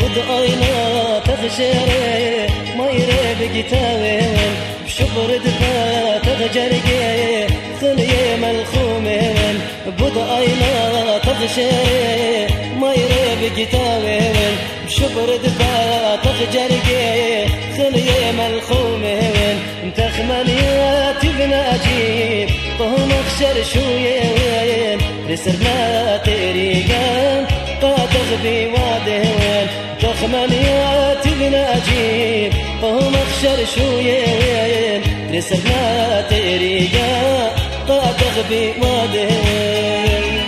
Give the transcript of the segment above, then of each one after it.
بدأينا تغشري ما يريب قتاوين بشبر دفا تغجرقي ثني ملخومين بدأينا تغشري ما يريب قتاوين بشبر دفا تغجرقي ثني ملخومين تخمنيات ابن أجيب طهم اخشر شويين رسرنا تريقان تغبي وادهين تخمنيات ابن أجيب طهم اخشر شويين رسرنا تريقان تغبي وادهين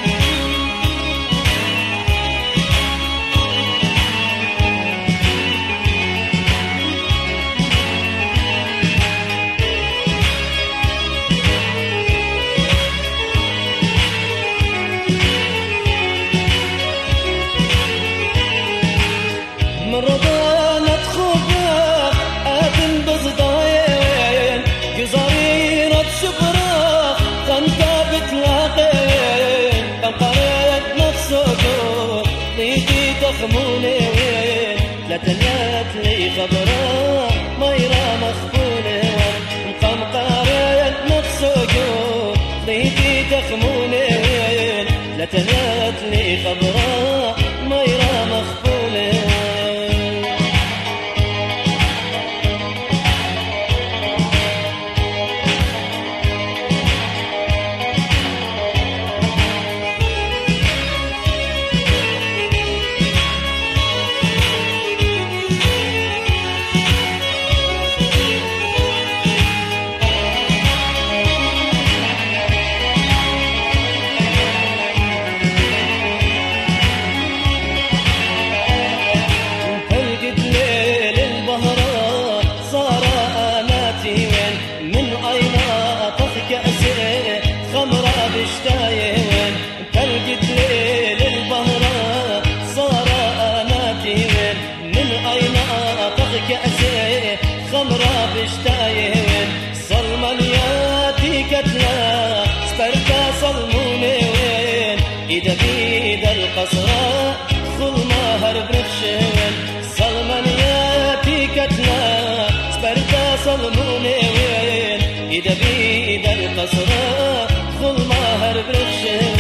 مرضانة تخوفها آدم بصداين قصريرة شبرا خنتا بتلاقين قنقرت نفسكم ليتي تخموني وين لا تنيات لي خبرا ميرا مخفوني قنقرت نفسكم ليتي تخموني وين لا تنيات لي خبرا ميرا مخفوني بشتاين تلقت ليل البهرة صار أناتي وين من أين أعطق كأسي خمرة بشتاين صلمانياتي كتلا سبرتا صلموني وين إذا بيد القصرة خل ما هرب رخشين صلمانياتي كتلا سبرتا صلموني وين إذا بيد القصرة خل ما هرب رخشين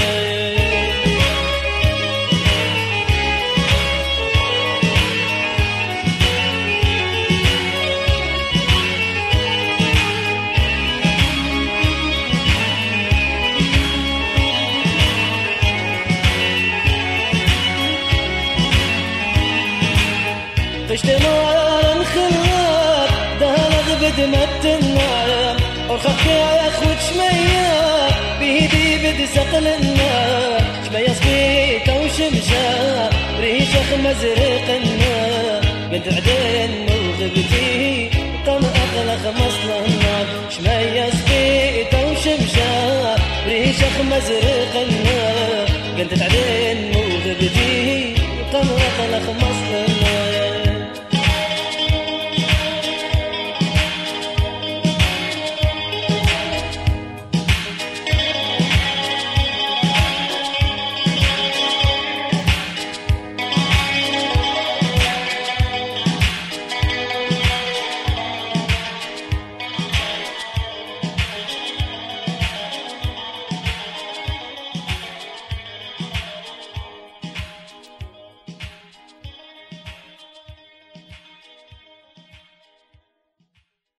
قشتنا نخلات دهلغ بدمتنا وخخ يا أخوت شمية بيدي بد سقلنا شمية سقيتة وشمشة ريشة مزرقنا بنت عدين وغبتي قم أخلق مصلنا شمية سقيتة وشمشة ريشة مزرقنا بنت عدين وغبتي قم أخلق مصلنا